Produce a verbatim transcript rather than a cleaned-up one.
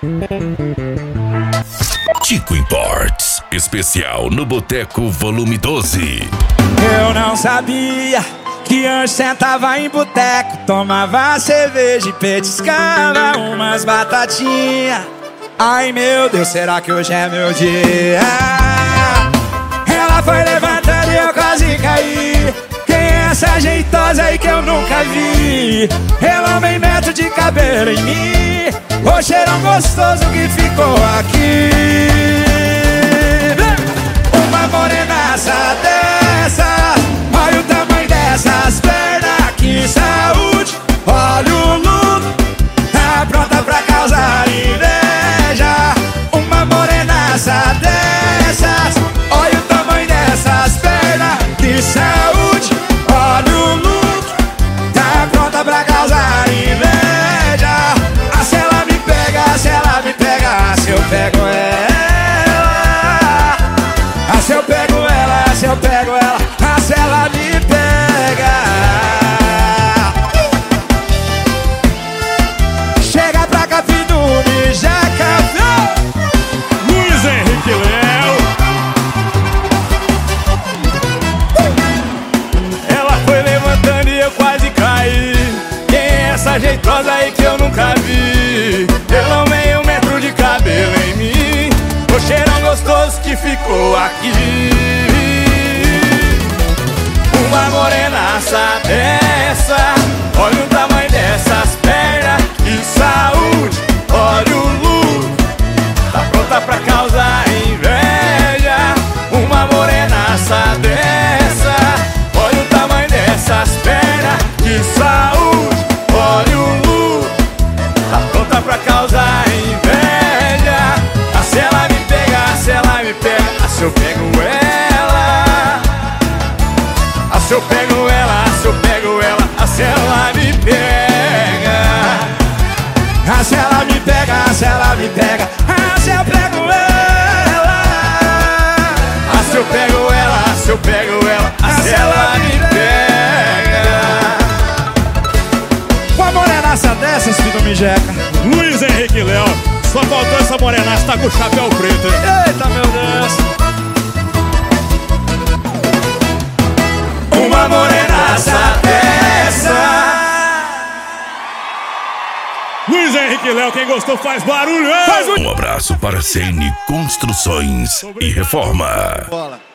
Tico Imports, especial no Boteco Volume doze. Eu não sabia que antes sentava em boteco, tomava cerveja e petiscava umas batatinhas. Ai meu Deus, será que hoje é meu dia? Ela foi levantando e eu quase caí. Quem é essa jeitosa aí que eu nunca vi? Ela vem metro de cabelo em mim, o cheirão gostoso que ficou aqui. Uma morenaça dessa, olha o tamanho dessas pernas, que saúde. Olha o look, tá pronta pra causar inveja. Uma morenaça dessas, olha o tamanho dessas pernas, que saúde. Olha o look, tá pronta pra causar inveja. Ah, se ela me pega, se ela me pega, se eu pego ela. Ah, se eu pego ela, se eu pego ela, ah, se ela me pega. Chega pra cá, Pidume, já café. Luiz Henrique Léo. Ela foi levantando e eu quase caí. Quem é essa jeitosa aí que eu nunca vi? Pelo meio metro de cabelo em mim, o cheirão gostoso que ficou aqui. Uma morenaça dessa, olha o tamanho dessas pernas, que saúde. Olha o look, tá pronta pra causar inveja. Uma morenaça dessa, olha o tamanho dessas pernas, que saúde. Olha o look, tá pronta pra causar inveja. Ah, se ela me pega, se ela me pega, ah, se eu pego ela. Ah, se eu pego ela, ah, se eu pego ela, ah, se ela me pega. Ah, se ela me pega, ah, se ela me pega, ah, se eu pego ela. Ah, se eu pego ela, ah, se eu pego ela, ah, se ela me pega. Uma morenaça dessas, Pidume Jeca. Luiz Henrique Léo, só faltou essa morenaça, tá com o chapéu preto. Eita, meu Deus. Uma morenaça dessa. Luiz Henrique Léo, quem gostou faz barulho, hein? Faz Um abraço para C N Construções e Reforma. Bola.